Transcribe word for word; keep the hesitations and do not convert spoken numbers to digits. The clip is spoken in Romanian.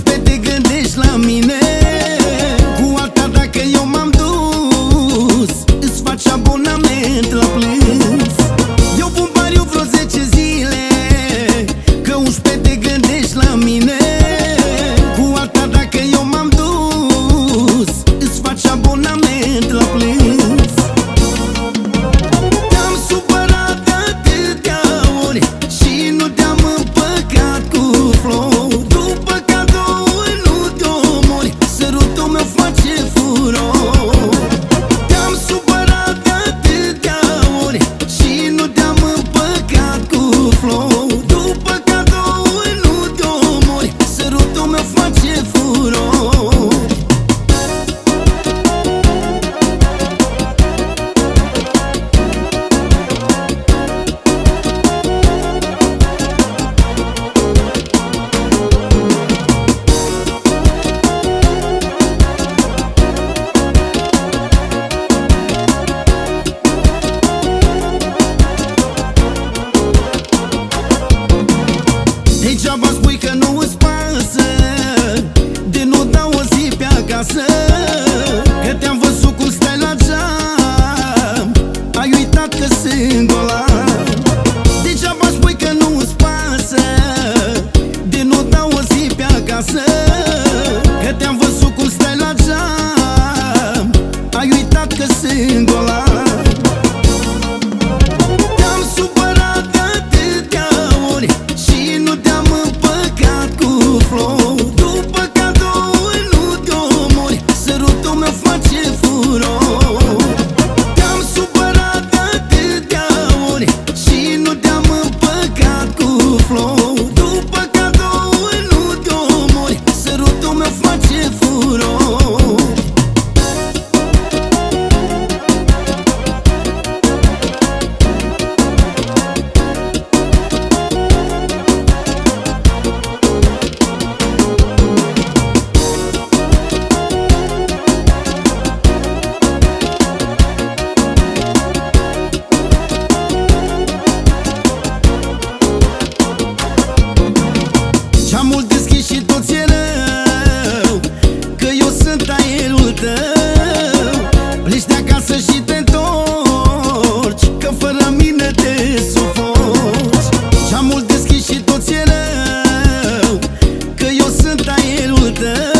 unsprezece te gândești la mine. Cu alta dacă eu m-am dus, îți faci abonament la plâns. Eu pun pariu vreo zece zile că unsprezece te gândești la mine. Cu alta dacă eu m-am dus, îți faci abonament la plâns. Te-am supărat de atâtea ori și nu te-am împăcat cu flori. După cadouri nu te omori, sărutul meu face furor. Te-am supărat de atâtea ori și nu te-am împăcat cu flori. După cadouri nu te omori, sărutul meu face furor. Degeaba spui că nu îți pasă de nu dau o zi pe acasă, că te-am văzut cum stai la geam, ai uitat că sunt golan. Degeaba spui că nu îți pasă de nu dau o zi pe acasă, că te-am văzut cum stai la geam, ai uitat că sunt golan. Te-am supărat de atâtea ori și nu te-am împăcat cu flori. După cadouri nu te omori, sărutul meu face furor. Te-am supărat de atâtea ori și nu te-am împăcat cu flori. După cadouri nu te omori, sărutul meu face furor. Ce-am mult deschis și tot ți-e rău, că eu sunt aerul tău. Pleci de acasă și te întorci, că fără mine te sufoci. Ce-am mult deschis și tot ți-e rău, că eu sunt aerul tău.